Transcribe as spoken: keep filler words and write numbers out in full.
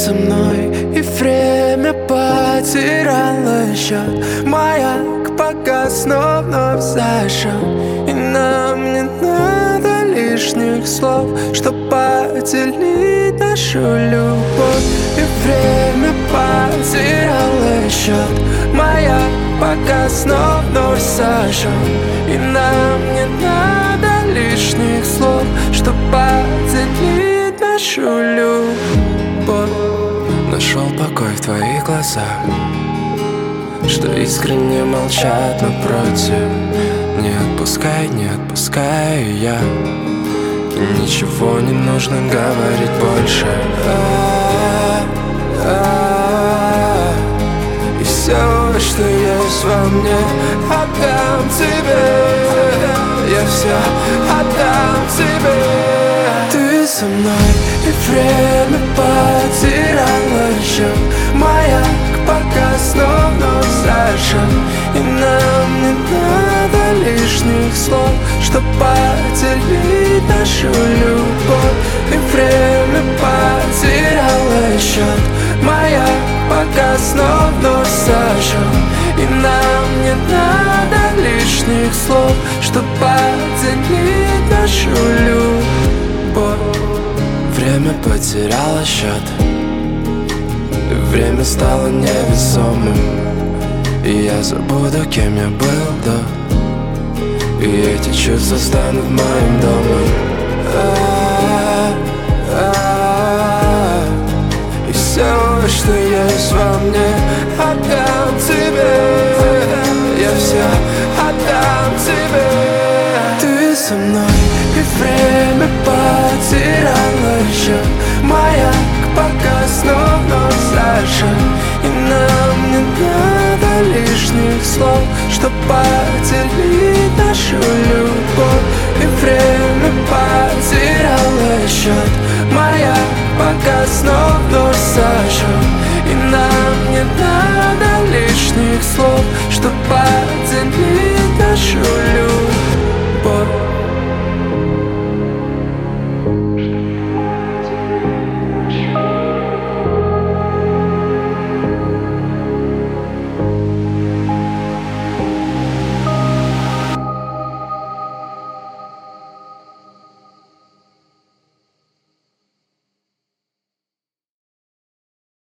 со мной, и время потеряло счет. Маяк погас, но вновь зажжен, и нам не надо лишних слов, чтоб поделить нашу любовь. И время потеряло счет. Маяк погас, но вновь зажжен, и нам не надо лишних слов, чтоб поделить нашу любовь. Нашел покой в твоих глазах, что искренне молчат напротив. Не отпускай, не отпускай я, и ничего не нужно говорить больше. А-а-а. И все, что есть во мне, отдам тебе. Я все отдам тебе. Ты со мной, и время потеряло счет. Маяк погас, но вновь зажжен, и нам не надо лишних слов, чтоб поделить нашу любовь. И время потеряло счет. Маяк погас, но вновь зажжен, и нам не надо лишних слов, чтоб поделить нашу любовь. Время потеряло счет, время стало невесомым, и я забуду, кем я был до, и эти чувства станут моим домом. А-а-а. И все, что есть во мне, отдам тебе. Я все отдам тебе. Ты со мной, и время потеряло счет. Маяк погас, но вновь зажжен, и нам не надо лишних слов, чтоб поделить нашу любовь. И время потеряло счет. Маяк погас, но вновь зажжен, и нам не надо лишних слов, чтоб поделить нашу любовь.